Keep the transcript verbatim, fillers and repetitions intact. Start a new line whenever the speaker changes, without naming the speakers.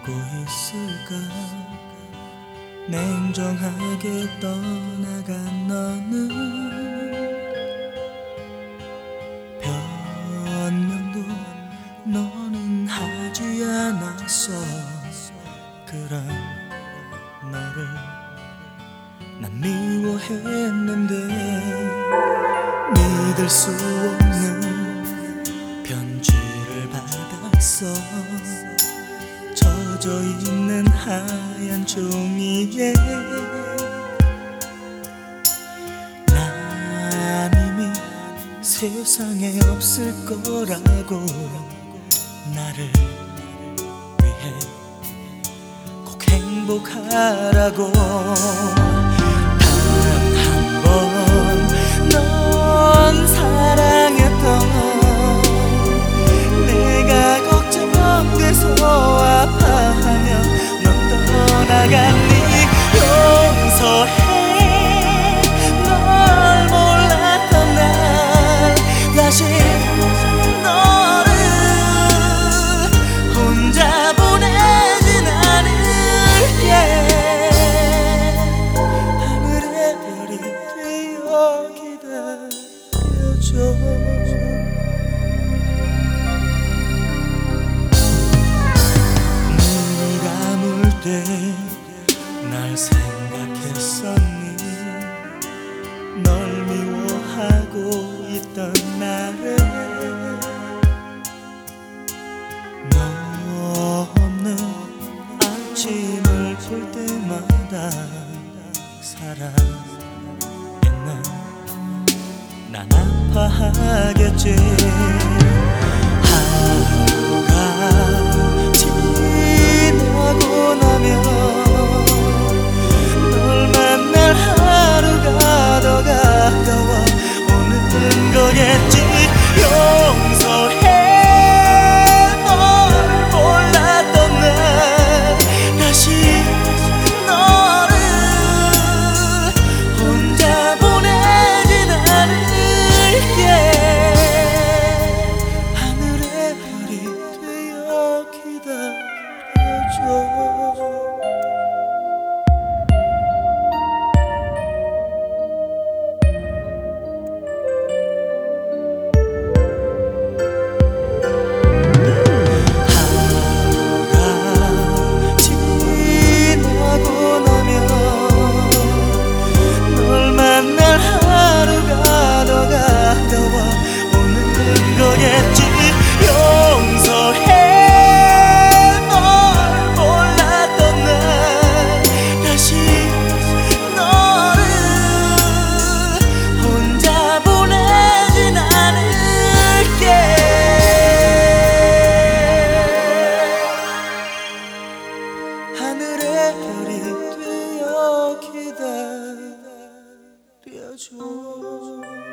보고 있을까. 냉정하게 떠나간 너는 변명도 너는 하지 않았어. 그런 너를 난 미워했는데 믿을 수 없는 편지를 받았어. 젖어 있는 하얀 종이에 난 이미 세상에 없을 거라고, 나를 위해 꼭 행복하라고. 단 한 번 넌 사랑했던 내가 걱정돼서 아파하며 넌 떠나갔니. 용서해, 널 몰랐던 날 다시 너를 혼자 보내진 않을게. 하늘의 별이 되어 기다려줘. 날 생각했었니. 널 미워하고 있던 나를 너 없는 아침을 볼 때마다 살아있는 난 아파하겠지. 하루가 지나고 나면 널 만날 하루가 더 가까워 오는 거겠지. 용서해, 널 몰랐던 날 다시 너를 혼자 보내진 않을게. 하늘의 별이 되어 기다려줘. 하늘의 별이 되어 기다려줘.